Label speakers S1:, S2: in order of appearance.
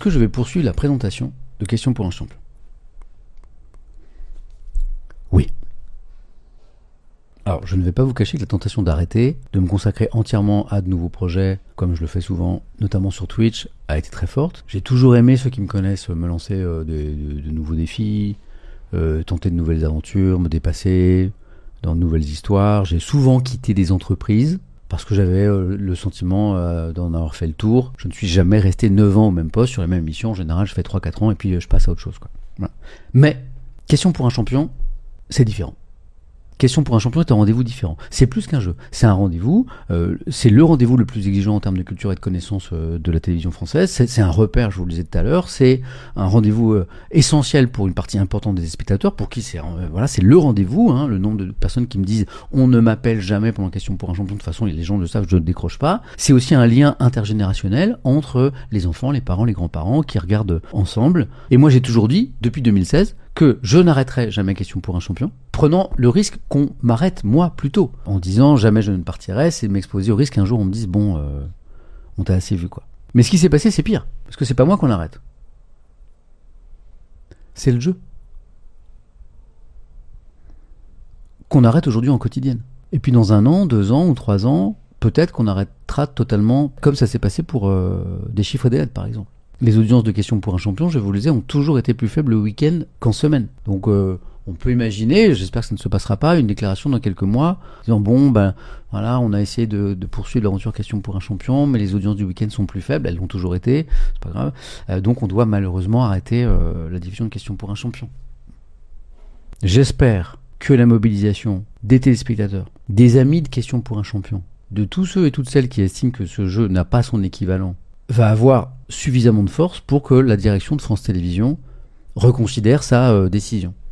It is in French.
S1: que je vais poursuivre la présentation de Questions pour un champion? Oui. Alors, je ne vais pas vous cacher que la tentation d'arrêter, de me consacrer entièrement à de nouveaux projets, comme je le fais souvent, notamment sur Twitch, a été très forte. J'ai toujours aimé, ceux qui me connaissent, me lancer de nouveaux défis, tenter de nouvelles aventures, me dépasser dans de nouvelles histoires. J'ai souvent quitté des entreprises parce que j'avais le sentiment d'en avoir fait le tour. Je ne suis jamais resté 9 ans au même poste, sur les mêmes missions. En général, je fais 3-4 ans et puis je passe à autre chose, quoi. Voilà. Mais, Question pour un champion, c'est différent. Question pour un champion est un rendez-vous différent. C'est plus qu'un jeu. C'est un rendez-vous. C'est le rendez-vous le plus exigeant en termes de culture et de connaissance de la télévision française. C'est un repère, je vous le disais tout à l'heure. C'est un rendez-vous essentiel pour une partie importante des spectateurs, pour qui c'est c'est le rendez-vous. Hein, le nombre de personnes qui me disent « on ne m'appelle jamais pendant Question pour un champion », de toute façon, les gens le savent, je ne décroche pas. C'est aussi un lien intergénérationnel entre les enfants, les parents, les grands-parents qui regardent ensemble. Et moi, j'ai toujours dit, depuis 2016, que je n'arrêterai jamais Question pour un champion, prenant le risque qu'on m'arrête moi plutôt, en disant jamais je ne partirai, c'est m'exposer au risque qu'un jour on me dise bon, on t'a assez vu, quoi. Mais ce qui s'est passé, c'est pire, parce que c'est pas moi qu'on arrête, c'est le jeu qu'on arrête aujourd'hui en quotidienne. Et puis dans 1 an, 2 ans ou 3 ans, peut-être qu'on arrêtera totalement, comme ça s'est passé pour des chiffres et des lettres par exemple. Les audiences de Questions pour un champion, je vous le disais, ont toujours été plus faibles le week-end qu'en semaine. Donc on peut imaginer, j'espère que ça ne se passera pas, une déclaration dans quelques mois, disant bon ben voilà, on a essayé de poursuivre l'aventure Question pour un champion, mais les audiences du week-end sont plus faibles, elles l'ont toujours été, c'est pas grave. Donc on doit malheureusement arrêter la diffusion de Question pour un champion. J'espère que la mobilisation des téléspectateurs, des amis de Question pour un champion, de tous ceux et toutes celles qui estiment que ce jeu n'a pas son équivalent, va avoir suffisamment de force pour que la direction de France Télévisions reconsidère sa décision.